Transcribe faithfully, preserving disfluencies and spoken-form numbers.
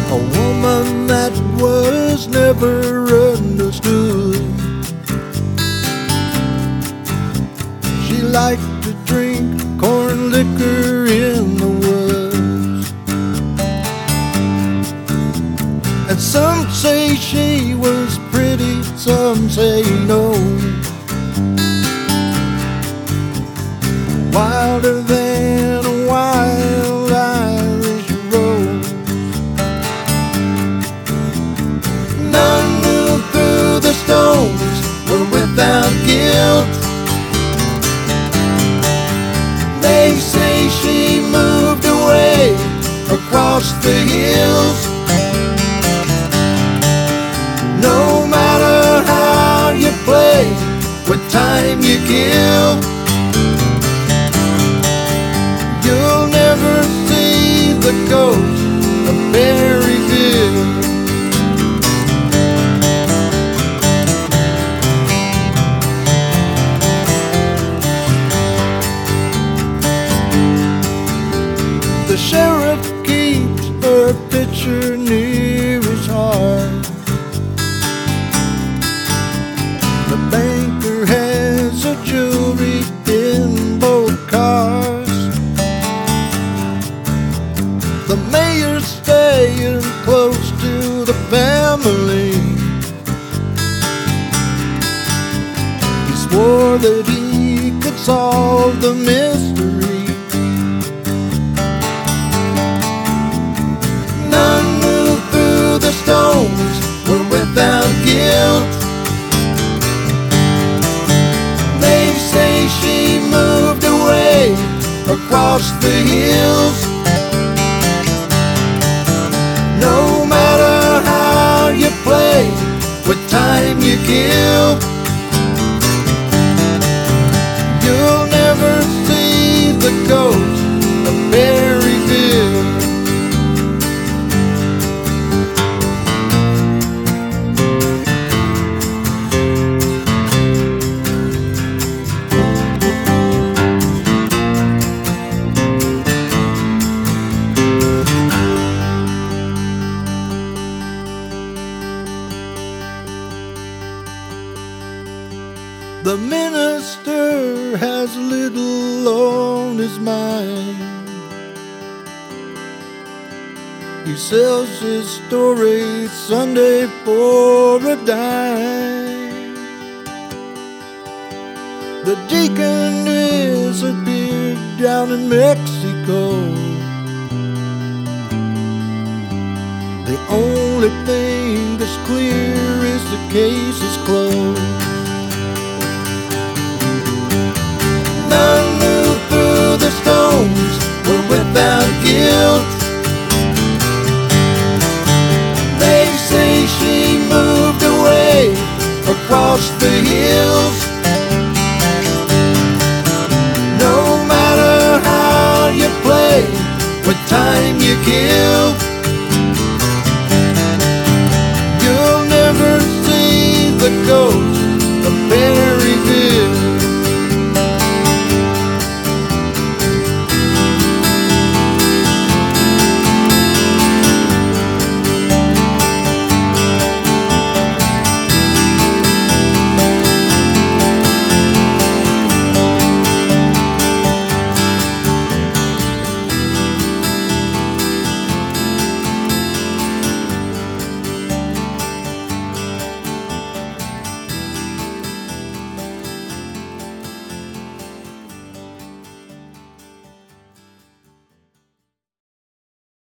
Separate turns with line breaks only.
a woman that was never understood. She liked to drink corn liquor in the woods, and some say she was pretty, some say no. Wilder than a wild Irish rose. None moved through the stones were without guilt. They say she moved away across the hills. No matter how you play, what time you kill, you'll never see the ghost of Berryville. The sheriff keeps her picture near his heart. The banker has her jewelry in both cars. The mayor's staying close to the family. He swore that he could solve the mystery. None moved through the stones were without guilt. They say she moved away across the hills. No matter how you play, what time you kill, you'll never see the ghost of Berryville. The minister has little on his mind. He sells his story Sunday for a dime. The deacon disappeared down in Mexico. The only thing that's clear is the case is closed. None moved through the stones were without guilt. They say she moved away across the hills. No matter how you play, what time you kill,